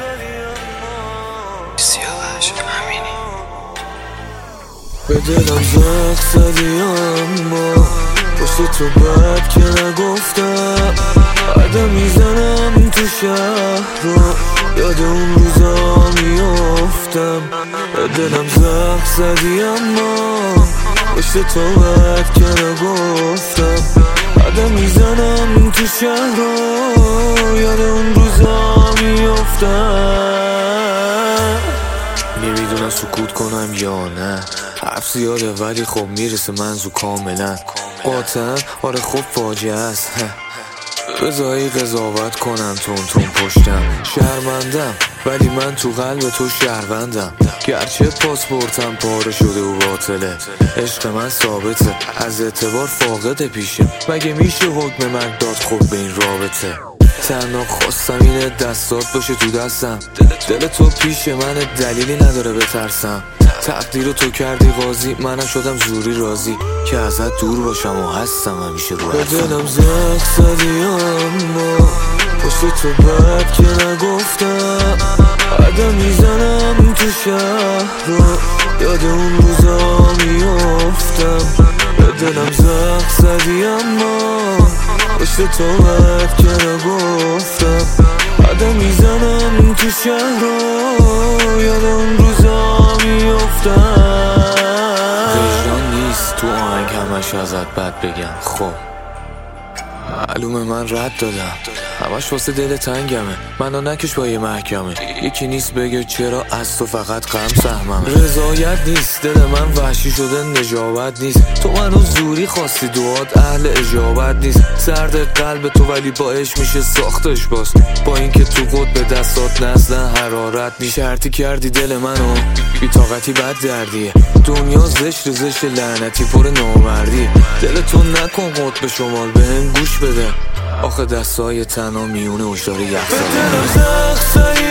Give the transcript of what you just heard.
سیاوش امینی. به دلم زخ زدی اما پشت تو بد که نگفتم. قدم میزنم تو شهر رو یاد اون روزا میافتم. به دلم زخ زدی اما پشت تو بد که نگفتم. قدم میزنم تو شهر رو یاد اون روزا میافتم. نمیدونم سکوت کنم یا نه، حرف زیاده ولی خب میرسه منظور کاملا. قاطعا آره خب فاجعه است. بذاری قضاوت کنم تون پشتم. شرمندم ولی من تو قلب تو شهروندم. گرچه پاسپورتم پاره شده و باطله، عشق من ثابته، از اعتبار فاقد پیشه. مگه میشه حکم مرگ داد خب به این رابطه؟ تنها خواستم اینه دستات باشه تو دستم. دل تو پیش من دلیلی نداره بترسم. تقدیر تو کردی قاضی، منم شدم زوری راضی که ازت دور باشم و هستم همیشه رو حرفم. به دلم زخ زدی اما پشت تو بد که نگفتم. قدم میزنم تو شهر رو یاد اون روزا میافتم. به دلم زخ زدی اما پشت تو بد که نگفتم. قدم میزنم تو شهر رو یاد اون روزا میافتم. وجدان نیست تو آهنگ همش ازت بد بگم. خب معلومه من رد دادم، همش واسه دل تنگمه. منو نکش با یه محکمه، یکی نیست بگه چرا از تو فقط غم سهممه. رضایت نیست دل من وحشی شده نجابت نیست. تو منو زوری خواستی دوات اهل اجابت نیست. سرد قلب تو ولی با عشق میشه ساختش باز. با اینکه تو قطب دستات نزدن حرارت نیست. شرطی کردی دل منو بی طاقتی بد دردیه. دنیا زشت لعنتی پر نامردی. دل تو نکن قطب شمال بهم گوش بده. آخه دستای تنها میونه هشدار یخ زدن.